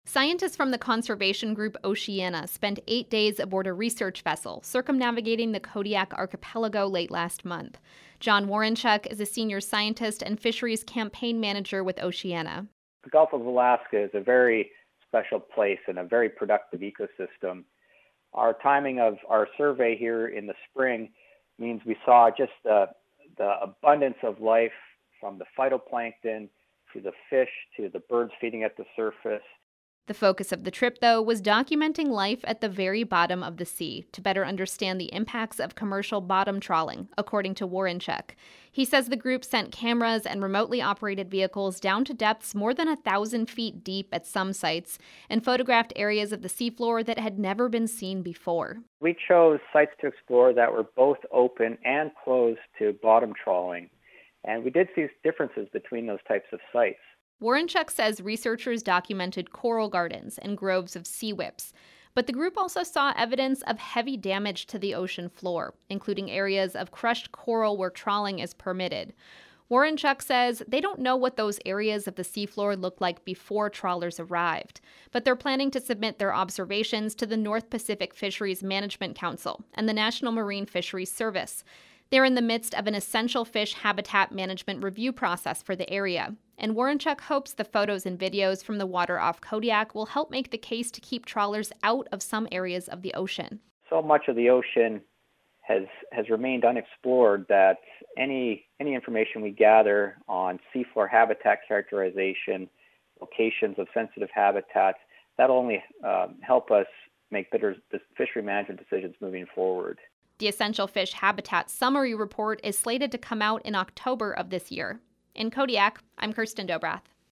Scientists from the conservation group Oceana spent 8 days aboard a research vessel circumnavigating the Kodiak archipelago late last month. John Warinchuk is a senior scientist and fisheries campaign manager with Oceana. The Gulf of Alaska is a very special place and a very productive ecosystem. Our timing of our survey here in the spring means we saw just the abundance of life, from the phytoplankton to the fish to the birds feeding at the surface. The focus of the trip, though, was documenting life at the very bottom of the sea to better understand the impacts of commercial bottom trawling, according to Warinchuk. He says the group sent cameras and remotely operated vehicles down to depths more than 1,000 feet deep at some sites and photographed areas of the seafloor that had never been seen before. We chose sites to explore that were both open and closed to bottom trawling, and we did see differences between those types of sites. Warinchuk says researchers documented coral gardens and groves of sea whips, but the group also saw evidence of heavy damage to the ocean floor, including areas of crushed coral where trawling is permitted. Warinchuk says they don't know what those areas of the seafloor looked like before trawlers arrived, but they're planning to submit their observations to the North Pacific Fisheries Management Council and the National Marine Fisheries Service. They're in the midst of an essential fish habitat management review process for the area, and Warinchuk hopes the photos and videos from the water off Kodiak will help make the case to keep trawlers out of some areas of the ocean. So much of the ocean has remained unexplored that any information we gather on seafloor habitat characterization, locations of sensitive habitats, that'll only help us make better fishery management decisions moving forward. The Essential Fish Habitat Summary Report is slated to come out in October of this year. In Kodiak, I'm Kirsten Dobrath.